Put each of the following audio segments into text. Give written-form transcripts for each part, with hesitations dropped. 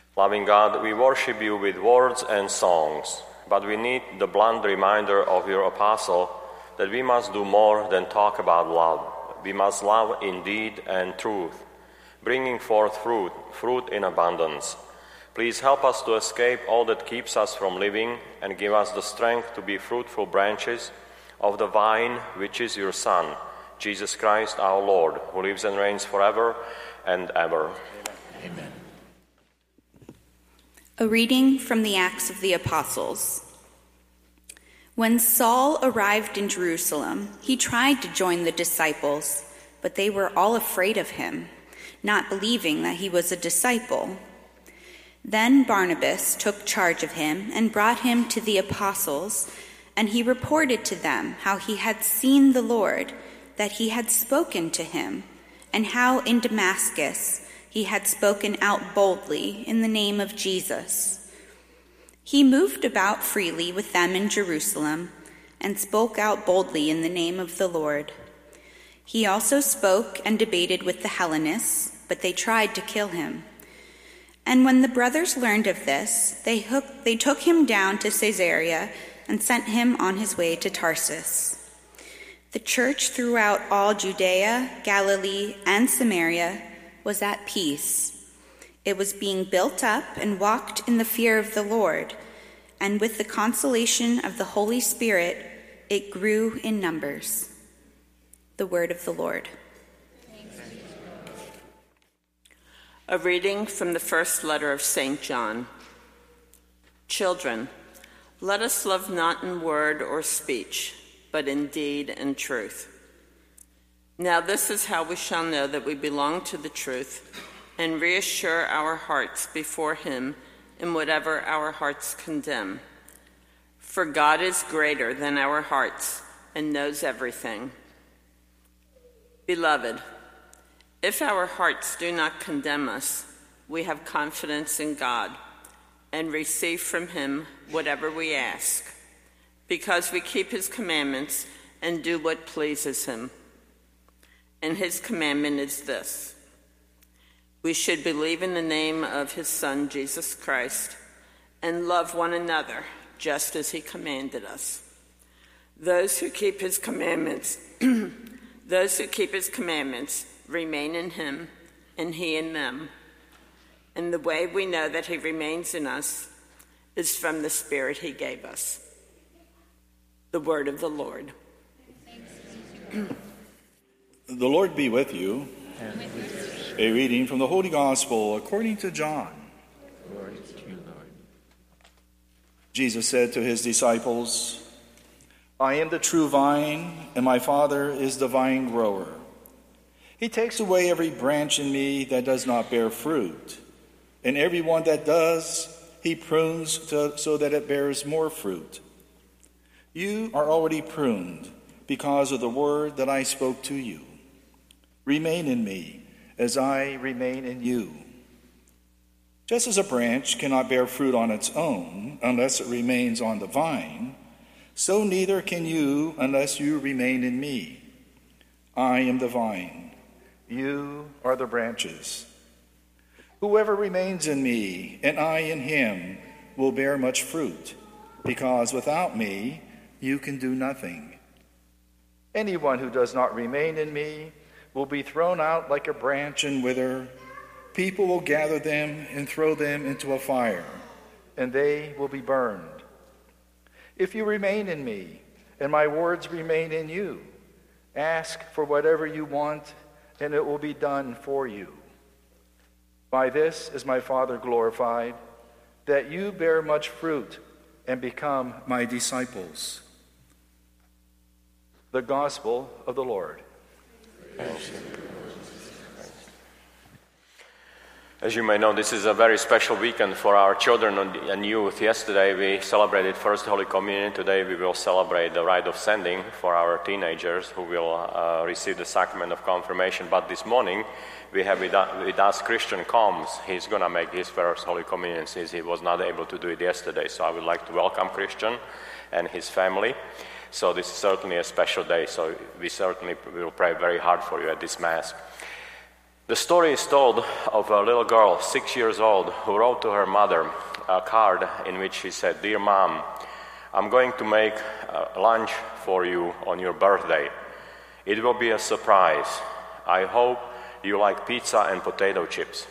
Loving God, we worship you with words and songs, but we need the blunt reminder of your apostle that we must do more than talk about love. We must love in deed and truth, bringing forth fruit in abundance. Please help us to escape all that keeps us from living and give us the strength to be fruitful branches of the vine which is your Son, Jesus Christ our Lord, who lives and reigns forever and ever. Amen. A reading from the Acts of the Apostles. When Saul arrived in Jerusalem, he tried to join the disciples, but they were all afraid of him, not believing that he was a disciple. Then Barnabas took charge of him and brought him to the apostles, and he reported to them how he had seen the Lord, that he had spoken to him, and how in Damascus he had spoken out boldly in the name of Jesus. He moved about freely with them in Jerusalem and spoke out boldly in the name of the Lord. He also spoke and debated with the Hellenists, but they tried to kill him. And when the brothers learned of this, they took him down to Caesarea and sent him on his way to Tarsus. The church throughout all Judea, Galilee, and Samaria was at peace. It was being built up and walked in the fear of the Lord, and with the consolation of the Holy Spirit, it grew in numbers. The word of the Lord. A reading from the first letter of St. John. Children, let us love not in word or speech, but in deed and truth. Now this is how we shall know that we belong to the truth and reassure our hearts before him in whatever our hearts condemn. For God is greater than our hearts and knows everything. Beloved, if our hearts do not condemn us, we have confidence in God and receive from him whatever we ask, because we keep his commandments and do what pleases him. And his commandment is this: we should believe in the name of his Son, Jesus Christ, and love one another just as he commanded us. Those who keep his commandments remain in him, and he in them. And the way we know that he remains in us is from the Spirit he gave us. The word of the Lord. The Lord be with you. And with yours. A reading from the Holy Gospel according to John. Glory to you, Lord. Jesus said to his disciples, I am the true vine, and my Father is the vine grower. He takes away every branch in me that does not bear fruit, and every one that does, he prunes so that it bears more fruit. You are already pruned because of the word that I spoke to you. Remain in me as I remain in you. Just as a branch cannot bear fruit on its own unless it remains on the vine, so neither can you unless you remain in me. I am the vine. You are the branches. Whoever remains in me and I in him will bear much fruit, because without me you can do nothing. Anyone who does not remain in me will be thrown out like a branch and wither. People will gather them and throw them into a fire, and they will be burned. If you remain in me, and my words remain in you, ask for whatever you want, and it will be done for you. By this is my Father glorified, that you bear much fruit and become my disciples. The Gospel of the Lord. As you may know, this is a very special weekend for our children and youth. Yesterday we celebrated First Holy Communion. Today we will celebrate the rite of sending for our teenagers who will receive the sacrament of confirmation. But this morning we have with us Christian Combs. He's going to make his first Holy Communion since he was not able to do it yesterday. So I would like to welcome Christian and his family. So this is certainly a special day, so we certainly will pray very hard for you at this Mass. The story is told of a little girl, 6 years old, who wrote to her mother a card in which she said, "Dear Mom, I'm going to make lunch for you on your birthday. It will be a surprise. I hope you like pizza and potato chips."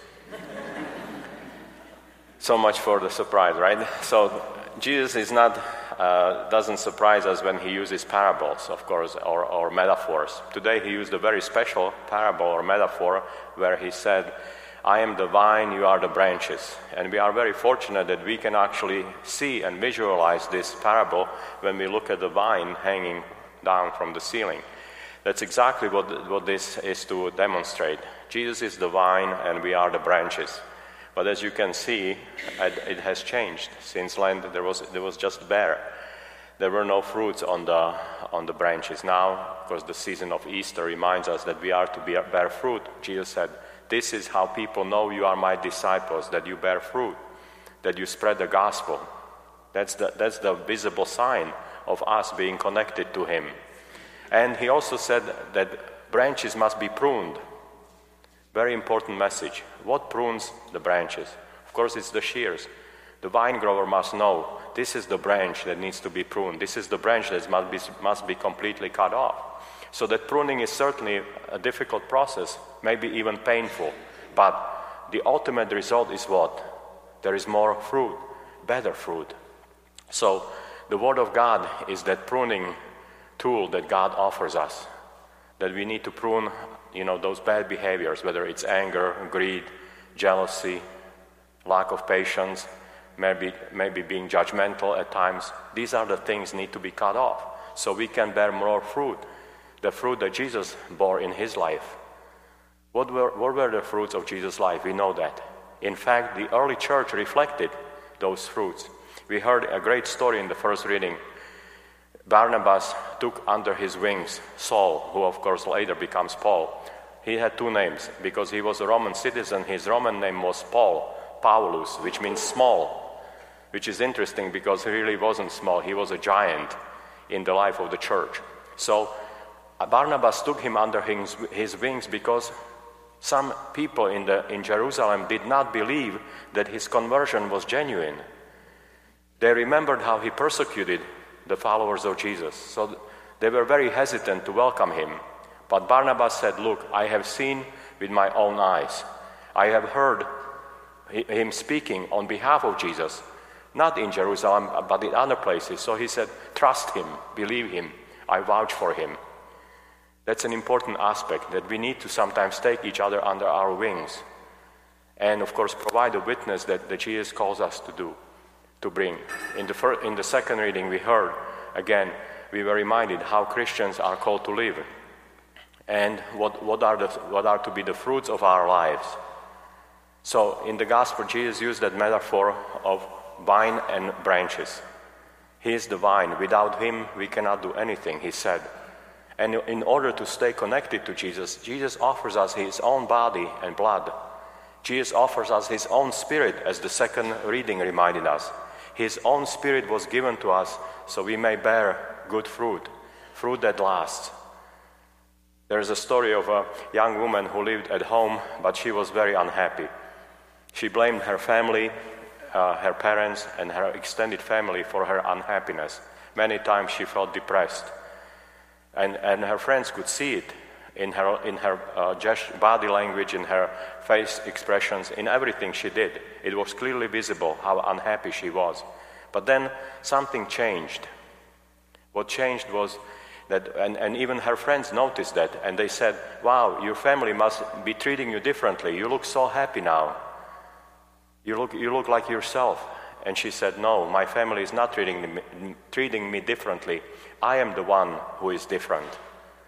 So much for the surprise, right? So Jesus is not doesn't surprise us when he uses parables, of course, or metaphors. Today he used a very special parable or metaphor where he said, "I am the vine, you are the branches." And we are very fortunate that we can actually see and visualize this parable when we look at the vine hanging down from the ceiling. That's exactly what this is to demonstrate. Jesus is the vine and we are the branches. But as you can see, it has changed. Since Lent, there was just bare. There were no fruits on the branches. Now, of course, the season of Easter reminds us that we are to bear fruit. Jesus said, "This is how people know you are my disciples, that you bear fruit, that you spread the gospel." That's the visible sign of us being connected to him. And he also said that branches must be pruned. Very important message. What prunes the branches? Of course, it's the shears. The vine grower must know this is the branch that needs to be pruned. This is the branch that must be completely cut off. So that pruning is certainly a difficult process, maybe even painful. But the ultimate result is what? There is more fruit, better fruit. So the Word of God is that pruning tool that God offers us. That we need to prune, those bad behaviors, whether it's anger, greed, jealousy, lack of patience, maybe being judgmental at times. These are the things need to be cut off so we can bear more fruit, the fruit that Jesus bore in his life. What were the fruits of Jesus' life? We know that. In fact, the early church reflected those fruits. We heard a great story in the first reading. Barnabas took under his wings Saul, who of course later becomes Paul. He had two names because he was a Roman citizen. His Roman name was Paulus, which means small, which is interesting because he really wasn't small. He was a giant in the life of the church. So Barnabas took him under his wings because some people in Jerusalem did not believe that his conversion was genuine. They remembered how he persecuted the followers of Jesus. So they were very hesitant to welcome him. But Barnabas said, "Look, I have seen with my own eyes. I have heard him speaking on behalf of Jesus, not in Jerusalem, but in other places." So he said, "Trust him, believe him, I vouch for him." That's an important aspect, that we need to sometimes take each other under our wings. And of course, provide a witness that Jesus calls us to do. To bring. In the second reading we heard, again, we were reminded how Christians are called to live and what are to be the fruits of our lives. So in the gospel, Jesus used that metaphor of vine and branches. He is the vine. Without him, we cannot do anything, he said. And in order to stay connected to Jesus, Jesus offers us his own body and blood. Jesus offers us his own spirit, as the second reading reminded us. His own spirit was given to us so we may bear good fruit, fruit that lasts. There is a story of a young woman who lived at home, but she was very unhappy. She blamed her family, her parents, and her extended family for her unhappiness. Many times she felt depressed. And her friends could see it in her body language, in her face expressions, in everything she did. It was clearly visible how unhappy she was. But then something changed. What changed was that, and even her friends noticed that, and they said, "Wow, your family must be treating you differently. You look so happy now. You look like yourself." And she said, "No, my family is not treating me differently. I am the one who is different."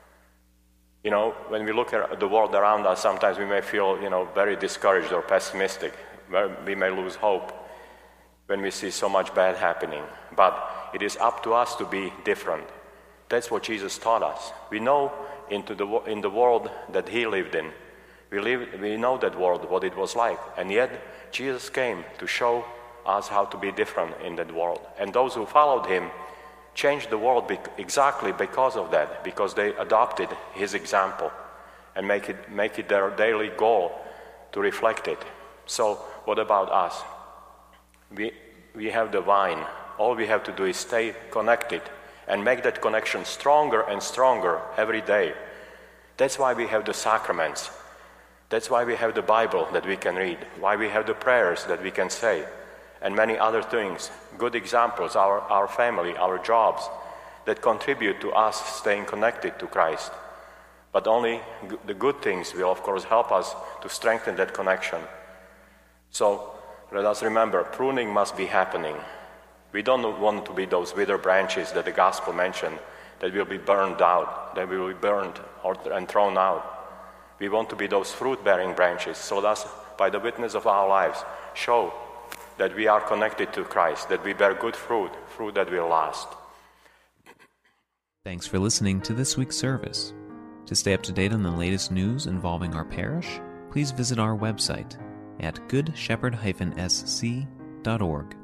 When we look at the world around us, sometimes we may feel, very discouraged or pessimistic. We may lose hope when we see so much bad happening. But it is up to us to be different. That's what Jesus taught us. We know in the world that he lived in. We know that world, what it was like. And yet, Jesus came to show us how to be different in that world. And those who followed him changed the world exactly because of that, because they adopted his example. and make it their daily goal to reflect it. So what about us? We have the vine. All we have to do is stay connected and make that connection stronger and stronger every day. That's why we have the sacraments. That's why we have the Bible that we can read, why we have the prayers that we can say, and many other things, good examples, our family, our jobs, that contribute to us staying connected to Christ. But only the good things will, of course, help us to strengthen that connection. So let us remember, pruning must be happening. We don't want to be those withered branches that the Gospel mentioned, that will be burned out, that will be burned and thrown out. We want to be those fruit-bearing branches. So let us, by the witness of our lives, show that we are connected to Christ, that we bear good fruit, fruit that will last. Thanks for listening to this week's service. To stay up to date on the latest news involving our parish, please visit our website at goodshepherd-sc.org.